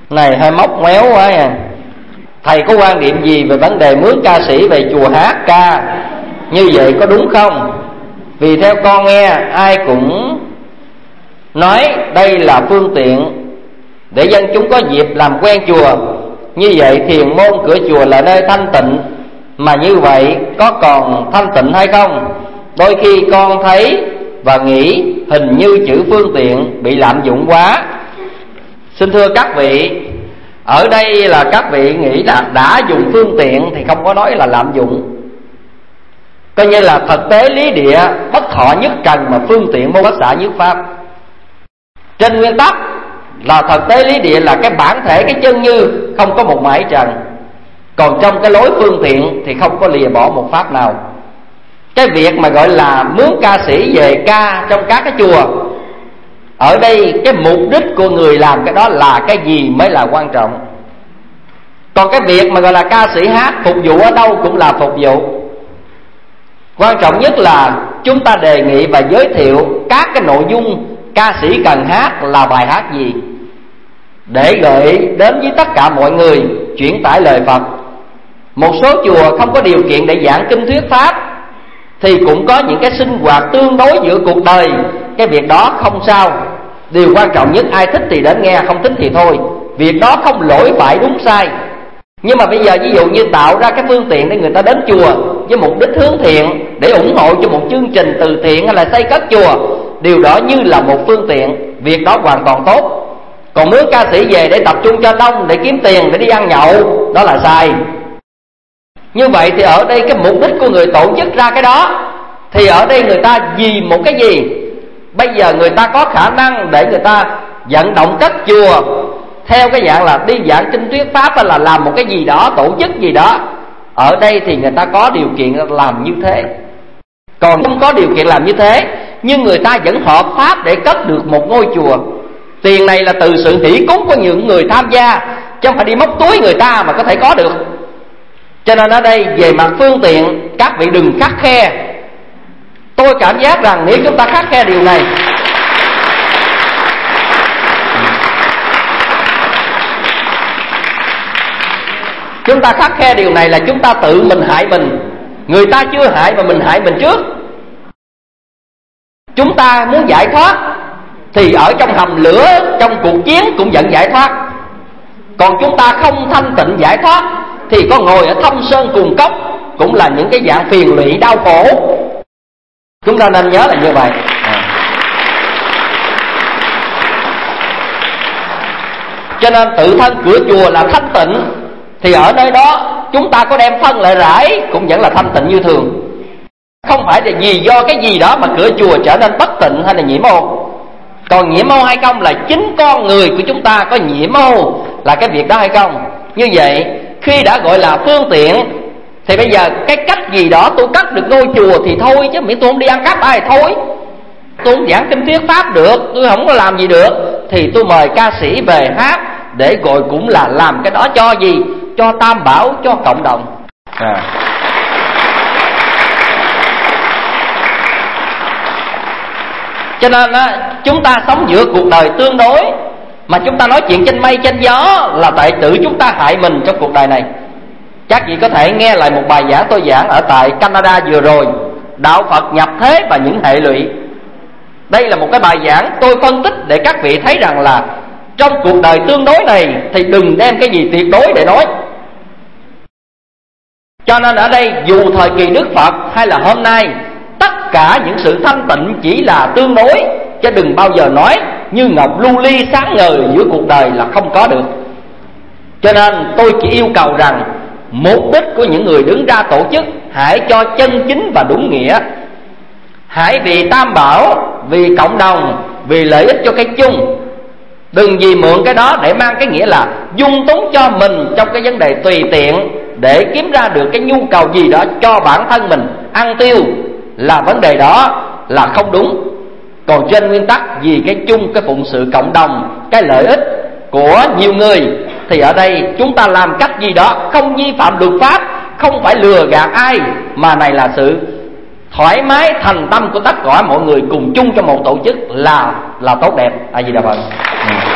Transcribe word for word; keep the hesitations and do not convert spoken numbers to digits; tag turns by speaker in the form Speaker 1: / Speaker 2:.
Speaker 1: Này hơi móc méo quá à. Thầy có quan điểm gì về vấn đề mướn ca sĩ về chùa hát ca? Như vậy có đúng không? Vì theo con nghe ai cũng nói đây là phương tiện để dân chúng có dịp làm quen chùa. Như vậy thiền môn cửa chùa là nơi thanh tịnh, mà như vậy có còn thanh tịnh hay không? Đôi khi con thấy và nghĩ hình như chữ phương tiện bị lạm dụng quá. Xin thưa các vị, ở đây là các vị nghĩ là đã dùng phương tiện thì không có nói là lạm dụng. Coi như là thực tế lý địa bất thọ nhất trần, mà phương tiện môn bất xả nhất pháp. Trên nguyên tắc là thực tế lý địa là cái bản thể, cái chân như không có một mảy trần. Còn trong cái lối phương tiện thì không có lìa bỏ một pháp nào. Cái việc mà gọi là mướn ca sĩ về ca trong các cái chùa, ở đây cái mục đích của người làm cái đó là cái gì mới là quan trọng. Còn cái việc mà gọi là ca sĩ hát phục vụ ở đâu cũng là phục vụ. Quan trọng nhất là chúng ta đề nghị và giới thiệu các cái nội dung ca sĩ cần hát là bài hát gì, để gửi đến với tất cả mọi người chuyển tải lời Phật. Một số chùa không có điều kiện để giảng kinh thuyết pháp thì cũng có những cái sinh hoạt tương đối giữa cuộc đời. Cái việc đó không sao. Điều quan trọng nhất ai thích thì đến nghe, không thích thì thôi. Việc đó không lỗi phải đúng sai. Nhưng mà bây giờ ví dụ như tạo ra cái phương tiện để người ta đến chùa với mục đích hướng thiện, để ủng hộ cho một chương trình từ thiện hay là xây cất chùa, điều đó như là một phương tiện, việc đó hoàn toàn tốt. Còn mướn ca sĩ về để tập trung cho đông, để kiếm tiền, để đi ăn nhậu, đó là sai. Như vậy thì ở đây cái mục đích của người tổ chức ra cái đó, thì ở đây người ta vì một cái gì? Bây giờ người ta có khả năng để người ta vận động các chùa theo cái dạng là đi giảng kinh thuyết pháp, hay là làm một cái gì đó, tổ chức gì đó. Ở đây thì người ta có điều kiện làm như thế. Còn không có điều kiện làm như thế, nhưng người ta vẫn hợp pháp để cất được một ngôi chùa. Tiền này là từ sự hỷ cúng của những người tham gia, chứ không phải đi móc túi người ta mà có thể có được. Cho nên ở đây về mặt phương tiện, các vị đừng khắt khe. Tôi cảm giác rằng nếu chúng ta khắt khe điều này, chúng ta khắt khe điều này là chúng ta tự mình hại mình. Người ta chưa hại mà mình hại mình trước. Chúng ta muốn giải thoát thì ở trong hầm lửa, trong cuộc chiến cũng vẫn giải thoát. Còn chúng ta không thanh tịnh giải thoát thì có ngồi ở thâm sơn cùng cốc cũng là những cái dạng phiền lụy đau khổ. Chúng ta nên nhớ là như vậy. Cho nên tự thân cửa chùa là thanh tịnh, thì ở nơi đó chúng ta có đem phân lại rải cũng vẫn là thanh tịnh như thường. Không phải là vì do cái gì đó mà cửa chùa trở nên bất tịnh hay là nhiễm ô. Còn nhiễm ô hay không là chính con người của chúng ta có nhiễm ô là cái việc đó hay không. Như vậy khi đã gọi là phương tiện thì bây giờ cái cách gì đó tôi cắt được ngôi chùa thì thôi, chứ miễn tôi không đi ăn cắp ai thôi. Tôi không giảng kinh thuyết pháp được, tôi không có làm gì được, thì tôi mời ca sĩ về hát để gọi cũng là làm cái đó cho gì? Cho tam bảo, cho cộng đồng. À. Cho nên á, chúng ta sống giữa cuộc đời tương đối, mà chúng ta nói chuyện trên mây trên gió là tại tự chúng ta hại mình trong cuộc đời này. Các vị có thể nghe lại một bài giảng tôi giảng ở tại Canada vừa rồi, đạo Phật nhập thế và những hệ lụy. Đây là một cái bài giảng tôi phân tích để các vị thấy rằng là trong cuộc đời tương đối này thì đừng đem cái gì tuyệt đối để nói. Cho nên ở đây dù thời kỳ Đức Phật hay là hôm nay, tất cả những sự thanh tịnh chỉ là tương đối, chứ đừng bao giờ nói như ngọc lưu ly sáng ngời giữa cuộc đời là không có được. Cho nên tôi chỉ yêu cầu rằng mục đích của những người đứng ra tổ chức hãy cho chân chính và đúng nghĩa. Hãy vì tam bảo, vì cộng đồng, vì lợi ích cho cái chung. Đừng vì mượn cái đó để mang cái nghĩa là dung túng cho mình trong cái vấn đề tùy tiện để kiếm ra được cái nhu cầu gì đó cho bản thân mình ăn tiêu, là vấn đề đó là không đúng. Còn trên nguyên tắc vì cái chung, cái phụng sự cộng đồng, cái lợi ích của nhiều người, thì ở đây chúng ta làm cách gì đó không vi phạm luật pháp, không phải lừa gạt ai, mà này là sự thoải mái thành tâm của tất cả mọi người cùng chung cho một tổ chức là là tốt đẹp. A Di Đà Phật.